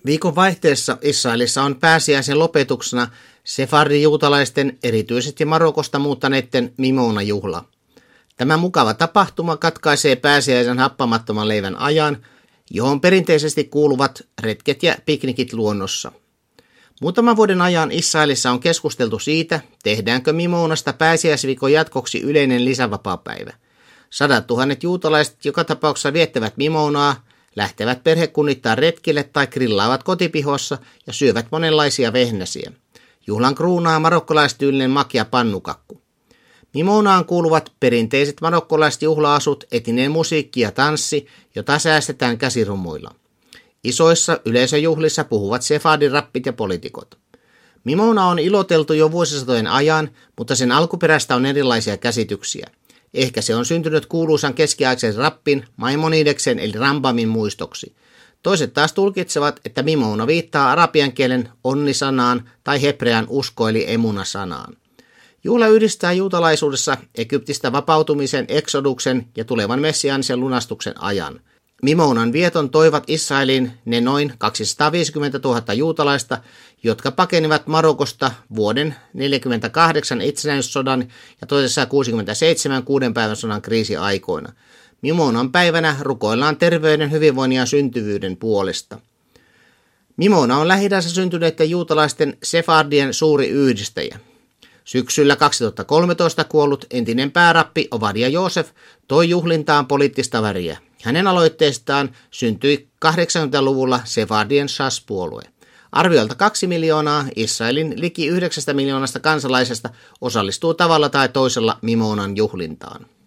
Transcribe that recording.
Viikon vaihteessa Israelissa on pääsiäisen lopetuksena sefardi-juutalaisten, erityisesti Marokosta muuttaneiden Mimouna-juhla. Tämä mukava tapahtuma katkaisee pääsiäisen happamattoman leivän ajan, johon perinteisesti kuuluvat retket ja piknikit luonnossa. Muutaman vuoden ajan Israelissa on keskusteltu siitä, tehdäänkö Mimounasta pääsiäisviikon jatkoksi yleinen lisävapaapäivä. 100 000 juutalaiset joka tapauksessa viettävät Mimounaa, lähtevät perhekunnittain retkille tai grillaavat kotipihossa ja syövät monenlaisia vehnäsiä. Juhlan kruunaa marokkolaistyylinen makea pannukakku. Mimounaan kuuluvat perinteiset marokkolaiset juhla-asut, etinen musiikki ja tanssi, jota säästetään käsirummuilla. Isoissa yleisöjuhlissa puhuvat sefardirappit ja poliitikot. Mimouna on iloteltu jo vuosisatojen ajan, mutta sen alkuperäistä on erilaisia käsityksiä. Ehkä se on syntynyt kuuluisan keskiaikaisen rappin Maimonideksen eli Rambamin muistoksi. Toiset taas tulkitsevat, että Mimouna viittaa arabian kielen onnisanaan tai hebrean usko eli emuna-sanaan. Juhla yhdistää juutalaisuudessa Egyptistä vapautumisen, eksoduksen ja tulevan messiaanisen lunastuksen ajan. Mimounan vieton toivat Israeliin ne noin 250 000 juutalaista, jotka pakenivat Marokosta vuoden 1948 itsenäisyyssodan ja 1967 6 päivän sodan kriisiaikoina. Mimounan päivänä rukoillaan terveyden, hyvinvoinnin ja syntyvyyden puolesta. Mimouna on Lähi-idässä syntyneiden juutalaisten sefardien suuri yhdistäjä. Syksyllä 2013 kuollut entinen päärappi Ovadia Joosef toi juhlintaan poliittista väriä. Hänen aloitteestaan syntyi 80-luvulla Sefardien Shas-puolue. Arviolta 2 miljoonaa Israelin liki 9 miljoonasta kansalaisesta osallistuu tavalla tai toisella Mimounan juhlintaan.